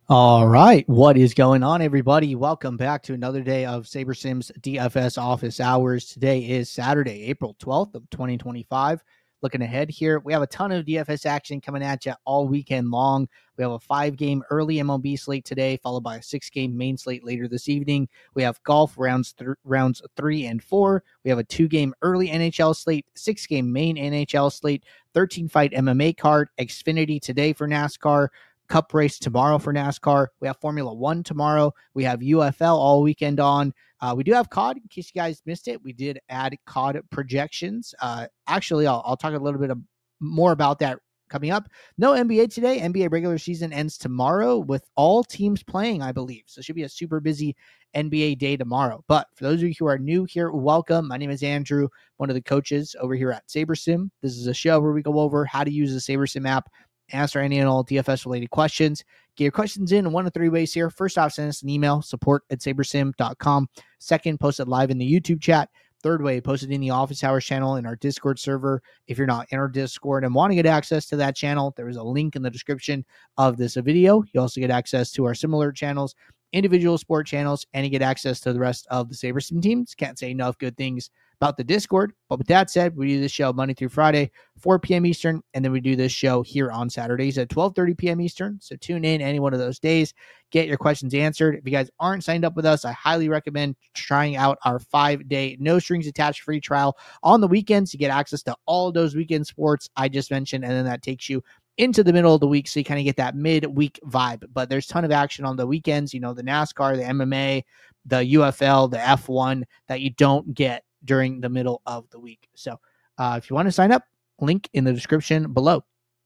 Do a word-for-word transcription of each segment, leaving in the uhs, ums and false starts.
All right. What is going on, everybody? Welcome back to another day of SaberSims D F S office hours. Today is Saturday, April twelfth of twenty twenty-five. Looking ahead here, we have a ton of D F S action coming at you all weekend long. We have a five-game early M L B slate today, followed by a six-game main slate later this evening. We have golf rounds th- rounds three and four. We have a two-game early N H L slate, six-game main N H L slate, thirteen-fight M M A card, Xfinity today for NASCAR, Cup race tomorrow for NASCAR. We have Formula One tomorrow. We have U F L all weekend on. Uh, we do have C O D. In case you guys missed it, we did add C O D projections. Uh, actually, I'll, I'll talk a little bit of, more about that coming up. No N B A today. N B A regular season ends tomorrow with all teams playing, I believe. So it should be a super busy N B A day tomorrow. But for those of you who are new here, welcome. My name is Andrew, one of the coaches over here at SaberSim. This is a show where we go over how to use the SaberSim app, answer any and all D F S related questions. Get your questions in one of three ways here. First off, send us an email, support at sabersim dot com. Second, post it live in the YouTube chat. Third way, post it in the office hours channel in our Discord server. If you're not in our Discord and want to get access to that channel, there is a link in the description of this video. You also get access to our similar channels, individual sport channels, and you get access to the rest of the SaberSim teams. Can't say enough good things about the Discord. But with that said, we do this show Monday through Friday, four p.m. Eastern, and then we do this show here on Saturdays at twelve thirty p.m. Eastern. So tune in any one of those days, get your questions answered. If you guys aren't signed up with us, I highly recommend trying out our five-day no strings attached free trial on the weekends to get access to all of those weekend sports I just mentioned, and then that takes you into the middle of the week, so you kind of get that mid-week vibe. But there's a ton of action on the weekends, you know, the NASCAR, the M M A, the U F L, the F one that you don't get during the middle of the week. So uh, if you want to sign up, link in the description below.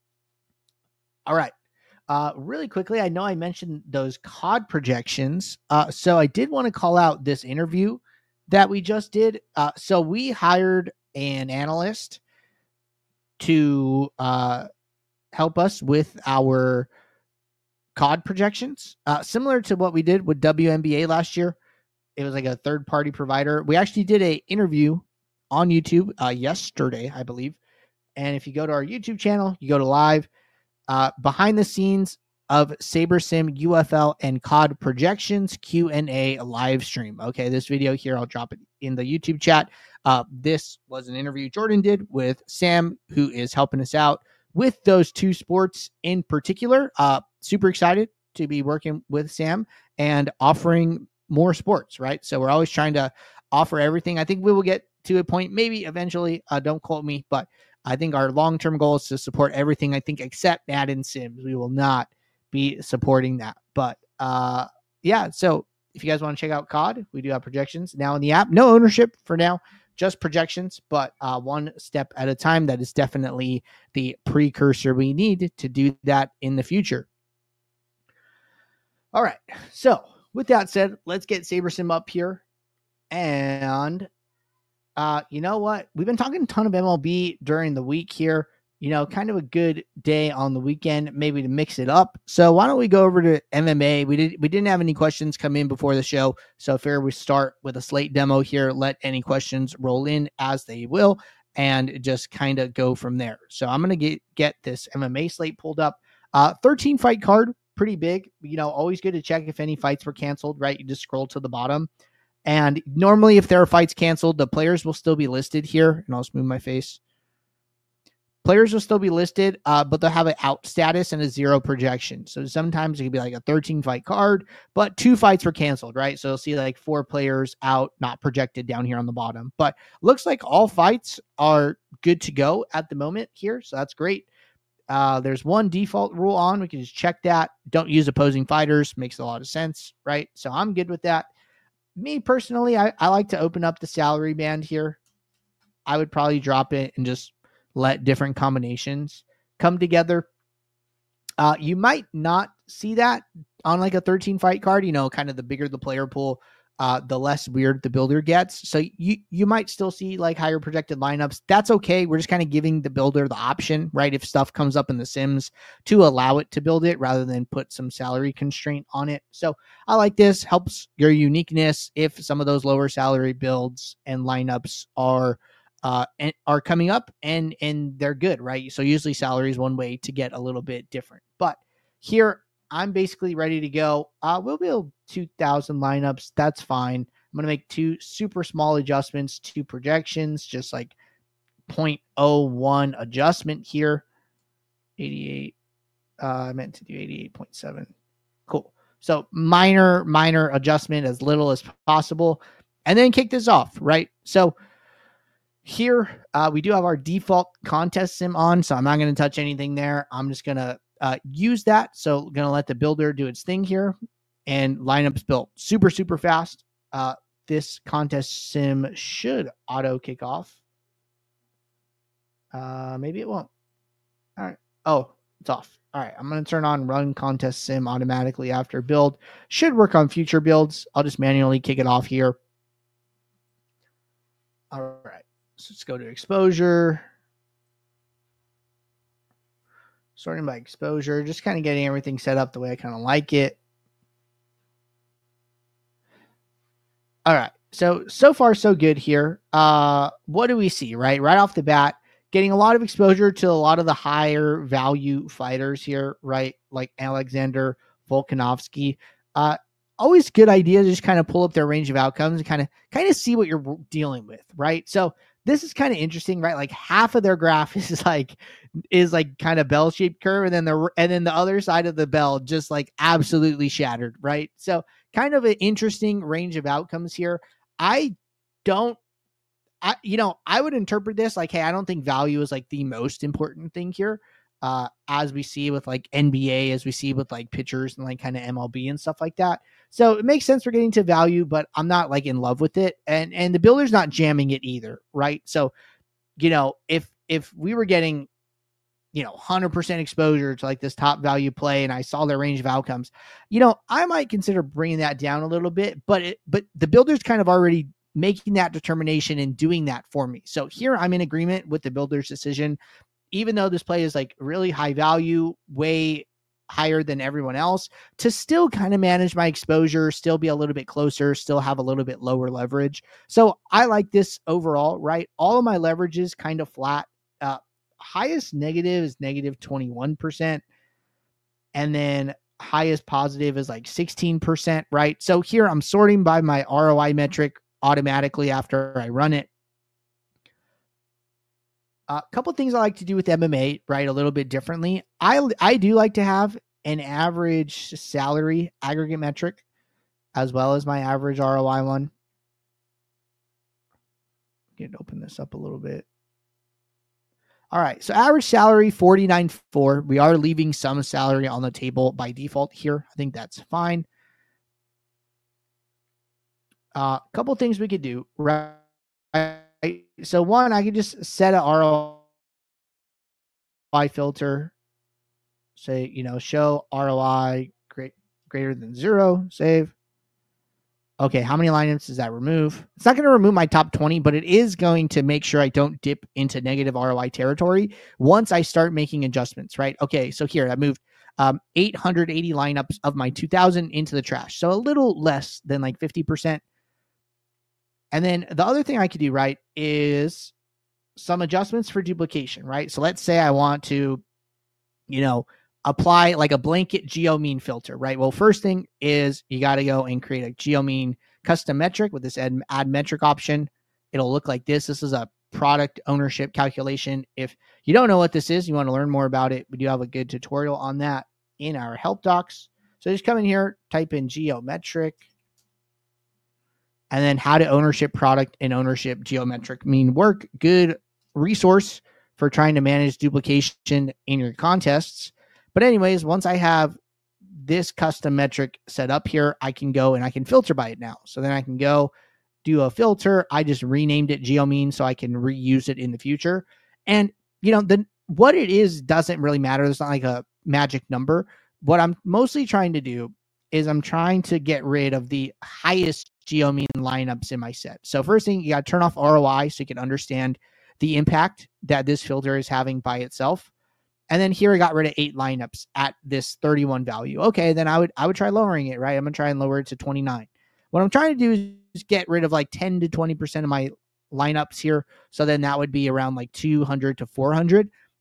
All right. Uh, really quickly, I know I mentioned those C O D projections. Uh, so I did want to call out this interview that we just did. Uh, so we hired an analyst to uh, help us with our C O D projections, uh, similar to what we did with W N B A last year. It was like a third party provider. We actually did a interview on YouTube uh, yesterday, I believe. And if you go to our YouTube channel, you go to live, uh, behind the scenes of SaberSim, U F L, and C O D projections Q and A live stream. Okay, this video here, I'll drop it in the YouTube chat. Uh, this was an interview Jordan did with Sam, who is helping us out with those two sports in particular. Uh, super excited to be working with Sam and offering more sports, right? So we're always trying to offer everything. I think we will get to a point, maybe eventually, uh, don't quote me, but I think our long-term goal is to support everything, I think, except Madden Sims. We will not be supporting that. But uh, yeah, so if you guys want to check out C O D, we do have projections now in the app. No ownership for now, just projections, but uh, one step at a time. That is definitely the precursor we need to do that in the future. All right, so with that said, let's get SaberSim up here. And uh, you know what? We've been talking a ton of M L B during the week here. You know, kind of a good day on the weekend, maybe to mix it up. So why don't we go over to M M A? We did we didn't have any questions come in before the show, so fair we start with a slate demo here. Let any questions roll in as they will, and just kind of go from there. So I'm gonna get get this M M A slate pulled up. Uh, thirteen fight card, pretty big. You know, always good to check if any fights were canceled. Right, you just scroll to the bottom. And normally, if there are fights canceled, the players will still be listed here. And I'll just move my face. Players will still be listed, uh, but they'll have an out status and a zero projection. So sometimes it could be like a thirteen fight card, but two fights were canceled, right? So you'll see like four players out, not projected down here on the bottom. But looks like all fights are good to go at the moment here. So that's great. Uh, there's one default rule on. We can just check that. Don't use opposing fighters. Makes a lot of sense, right? So I'm good with that. Me personally, I, I like to open up the salary band here. I would probably drop it and just let different combinations come together. Uh, you might not see that on like a thirteen fight card, you know, kind of the bigger the player pool, uh, the less weird the builder gets. So you, you might still see like higher projected lineups. That's okay. We're just kind of giving the builder the option, right? If stuff comes up in the Sims, to allow it to build it rather than put some salary constraint on it. So I like this. Helps your uniqueness if some of those lower salary builds and lineups are uh, and are coming up and, and they're good, right? So usually salary is one way to get a little bit different, but here I'm basically ready to go. Uh, we'll build two thousand lineups. That's fine. I'm going to make two super small adjustments to projections, just like zero point zero one adjustment here. eighty-eight. Uh, I meant to do eighty-eight point seven. Cool. So minor, minor adjustment, as little as possible, and then kick this off, right? So here uh, we do have our default contest sim on, so I'm not going to touch anything there. I'm just going to uh, use that. So going to let the builder do its thing here, and lineups built super, super fast. Uh, this contest sim should auto kick off. Uh, maybe it won't. All right. Oh, it's off. All right. I'm going to turn on run contest sim automatically after build. Should work on future builds. I'll just manually kick it off here. All right. So let's go to exposure. Sorting by exposure. Just kind of getting everything set up the way I kind of like it. All right. So, so far, so good here. Uh, what do we see, right? Right off the bat, getting a lot of exposure to a lot of the higher value fighters here, right? Like Alexander Volkanovski. Uh, always good idea to just kind of pull up their range of outcomes and kind of kind of see what you're dealing with, right? So this is kind of interesting, right? Like half of their graph is like is like kind of bell-shaped curve, and then the and then the other side of the bell just like absolutely shattered, right? So kind of an interesting range of outcomes here. I don't I, you know, I would interpret this like, hey, I don't think value is like the most important thing here. Uh, as we see with like N B A, as we see with like pitchers and like kind of M L B and stuff like that. So it makes sense for getting to value, but I'm not like in love with it. And, and the builder's not jamming it either. Right. So, you know, if, if we were getting, you know, one hundred percent exposure to like this top value play, and I saw their range of outcomes, you know, I might consider bringing that down a little bit, but it, but the builder's kind of already making that determination and doing that for me. So here I'm in agreement with the builder's decision, even though this play is like really high value, way higher than everyone else, to still kind of manage my exposure, still be a little bit closer, still have a little bit lower leverage. So I like this overall, right? All of my leverage is kind of flat. Uh, highest negative is negative twenty-one percent. And then highest positive is like sixteen percent, right? So here I'm sorting by my R O I metric automatically after I run it. A uh, couple things I like to do with M M A, right? A little bit differently. I, I do like to have an average salary aggregate metric as well as my average R O I one. Get open this up a little bit. All right. So average salary, forty-nine point four. We are leaving some salary on the table by default here. I think that's fine. A uh, couple things we could do, right? So one, I could just set an R O I filter, say, you know, show R O I great, greater than zero, save. Okay, how many lineups does that remove? It's not going to remove my top twenty, but it is going to make sure I don't dip into negative R O I territory once I start making adjustments, right? Okay, so here I moved um, eight hundred eighty lineups of my two thousand into the trash. So a little less than like fifty percent. And then the other thing I could do, right, is some adjustments for duplication, right? So let's say I want to, you know, apply like a blanket geomean filter, right? Well, first thing is you got to go and create a geomean custom metric with this add, add metric option. It'll look like this. This is a product ownership calculation. If you don't know what this is, you want to learn more about it, we do have a good tutorial on that in our help docs. So just come in here, type in geometric, and then how to ownership product and ownership geometric mean work. Good resource for trying to manage duplication in your contests. But anyways, once I have this custom metric set up here, I can go and I can filter by it now. So then I can go do a filter. I just renamed it geomean so I can reuse it in the future. And, you know, the what it is doesn't really matter. It's not like a magic number. What I'm mostly trying to do is I'm trying to get rid of the highest geomean lineups in my set. So first thing, you got to turn off R O I so you can understand the impact that this filter is having by itself. And then here I got rid of eight lineups at this thirty-one value. Okay, then I would I would try lowering it, right? I'm going to try and lower it to twenty-nine. What I'm trying to do is get rid of like ten to twenty percent of my lineups here. So then that would be around like two hundred to four hundred.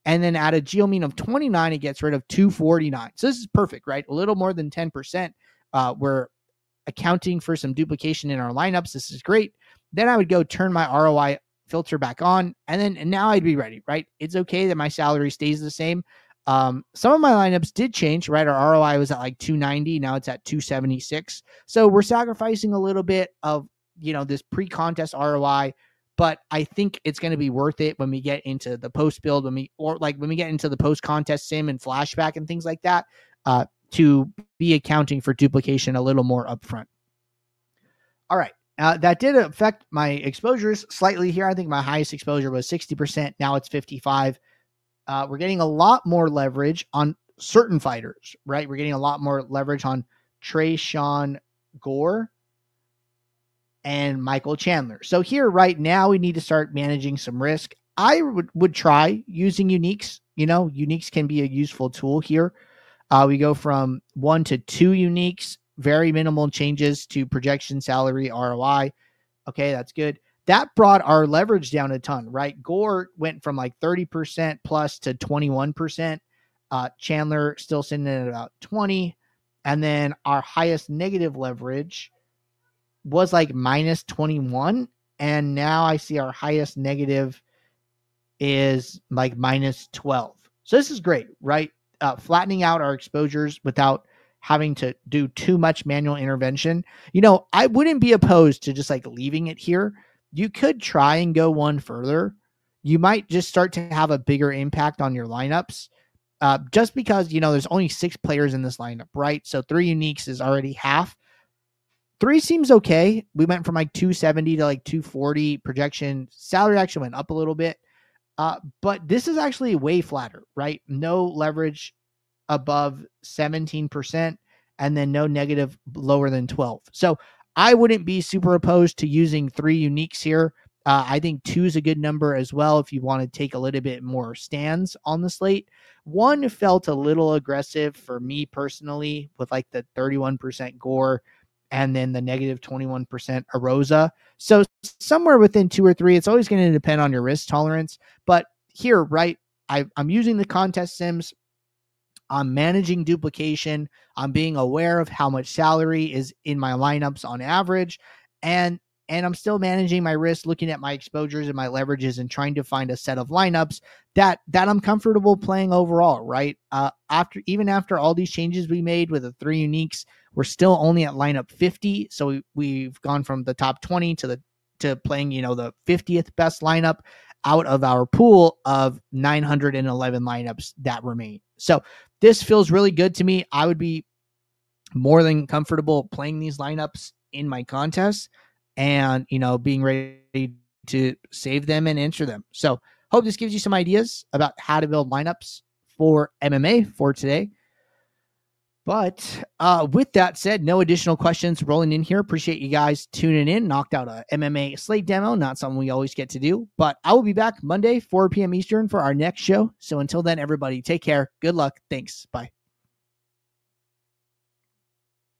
And then at a geo mean of twenty-nine, it gets rid of two forty-nine. So this is perfect, right? A little more than ten percent. Uh, we're accounting for some duplication in our lineups. This is great. Then I would go turn my R O I filter back on, and then and now I'd be ready, right? It's okay that my salary stays the same. Um, some of my lineups did change, right? Our R O I was at like two ninety. Now it's at two seventy-six. So we're sacrificing a little bit of, you know, this pre-contest R O I, but I think it's going to be worth it when we get into the post build, when we, or like when we get into the post contest sim and flashback and things like that, uh, to be accounting for duplication a little more upfront. All right. Uh, that did affect my exposures slightly here. I think my highest exposure was sixty percent. Now it's fifty-five. Uh, we're getting a lot more leverage on certain fighters, right? We're getting a lot more leverage on Tresean Gore and Michael Chandler. So here right now, we need to start managing some risk. I would, would try using uniques. You know, uniques can be a useful tool here. Uh, we go from one to two uniques, very minimal changes to projection, salary, R O I. Okay, that's good. That brought our leverage down a ton, right? Gore went from like thirty percent plus to twenty-one percent. Uh, Chandler still sitting at about twenty. And then our highest negative leverage was like minus twenty-one. And now I see our highest negative is like minus twelve. So this is great, right? Uh, flattening out our exposures without having to do too much manual intervention. You know, I wouldn't be opposed to just like leaving it here. You could try and go one further. You might just start to have a bigger impact on your lineups. Uh, just because, you know, there's only six players in this lineup, right? So three uniques is already half. Three seems okay. We went from like two seventy to like two forty projection. Salary actually went up a little bit. Uh, but this is actually way flatter, right? No leverage above seventeen percent and then no negative lower than twelve. So I wouldn't be super opposed to using three uniques here. Uh, I think two is a good number as well if you want to take a little bit more stands on the slate. One felt a little aggressive for me personally with like the thirty-one percent Gore and then the negative twenty-one percent Arosa. So somewhere within two or three, it's always going to depend on your risk tolerance. But here, right, I, I'm using the contest sims. I'm managing duplication. I'm being aware of how much salary is in my lineups on average. And and I'm still managing my risk, looking at my exposures and my leverages and trying to find a set of lineups that that I'm comfortable playing overall, right? Uh, after even after all these changes we made with the three uniques, we're still only at lineup fifty. So we, we've gone from the top twenty to the to playing, you know, the fiftieth best lineup out of our pool of nine hundred eleven lineups that remain. So this feels really good to me. I would be more than comfortable playing these lineups in my contests and, you know, being ready to save them and enter them. So hope this gives you some ideas about how to build lineups for M M A for today. But uh, with that said, no additional questions rolling in here. Appreciate you guys tuning in. Knocked out a M M A slate demo. Not something we always get to do. But I will be back Monday, four p.m. Eastern for our next show. So until then, everybody, take care. Good luck. Thanks. Bye.